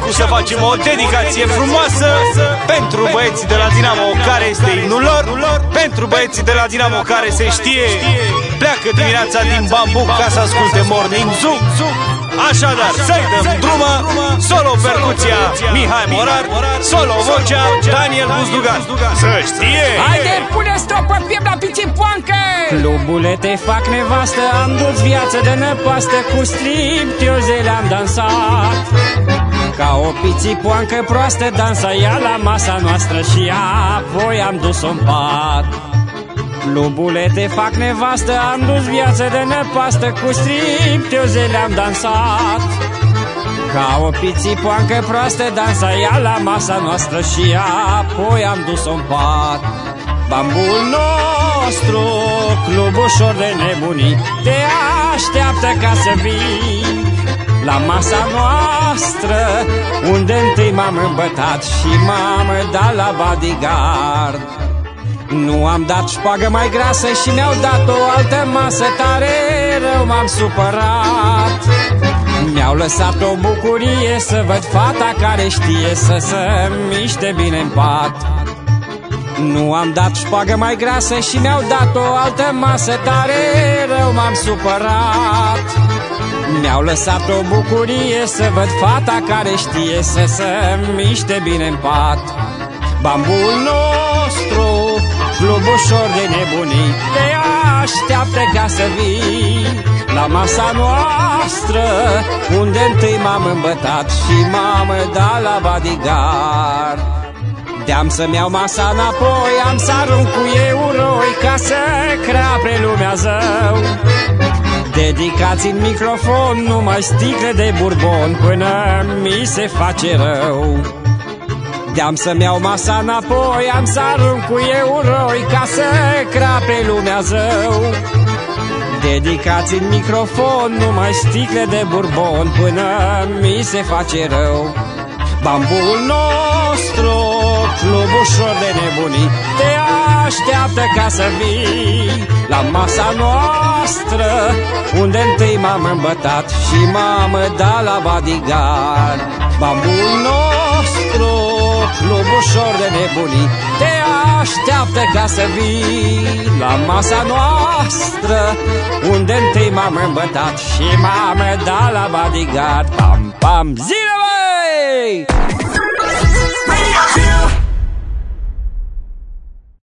acum să facem o dedicație frumoasă pentru băieții de la Dinamo, care este imnul lor, pentru băieții de la Dinamo care se știe, pleacă dimineața din Bambuc ca să asculte Morning Zoo. Așadar, să-i dăm drumă. Solo percuția Mihai Morar, solo vocea Daniel Buzdugan. Să știe! Haide, pune stop pe piept la pițipoancă! Clubule, te fac nevastă, am dus viață de năpastă, cu striptioze le-am dansat. Ca o pițipoancă proastă dansa ea la masa noastră și apoi am dus-o în pat. Clubule, te fac nevastă, am dus viață de năpastă, cu striptioze le-am dansat. Ca o pițipoancă proastă dansa ea la masa noastră și apoi am dus-o în pat. Bambul nostru, club ușor de nebunii, te așteaptă ca să vii la masa noastră, unde întâi m-am îmbătat și m-am dat la bodyguard. Nu am dat șpagă mai grasă și mi-au dat o altă masă, tare rău m-am supărat. Mi-au lăsat o bucurie să văd fata care știe să se miște bine în pat. Nu am dat șpagă mai grasă și mi-au dat o altă masă, tare rău m-am supărat. Mi-au lăsat o bucurie să văd fata care știe să se miște bine în pat. Bambul nostru, club ușor de nebunii, te așteaptă ca să vii la masa noastră, unde întâi m-am îmbătat și m-am dat la bodyguard. De-am să-mi iau masa înapoi, am să arunc cu euroi ca să crape lumea zău. Dedicați în microfon numai sticle de bourbon până mi se face rău. De-am să-mi iau masa înapoi, am să arunc cu euroi ca să crape lumea zău. Dedicați în microfon numai sticle de bourbon până mi se face rău. Bambul nostru, club ușor de nebunii, te așteaptă ca să vii la masa noastră, unde întâi m-am îmbătat și m-am dat la bodyguard. Bambul nostru, club ușor de nebunii, te așteaptă ca să vii la masa noastră, unde întâi m-am îmbătat și m-am dat la bodyguard. Pam, pam, zile, băi!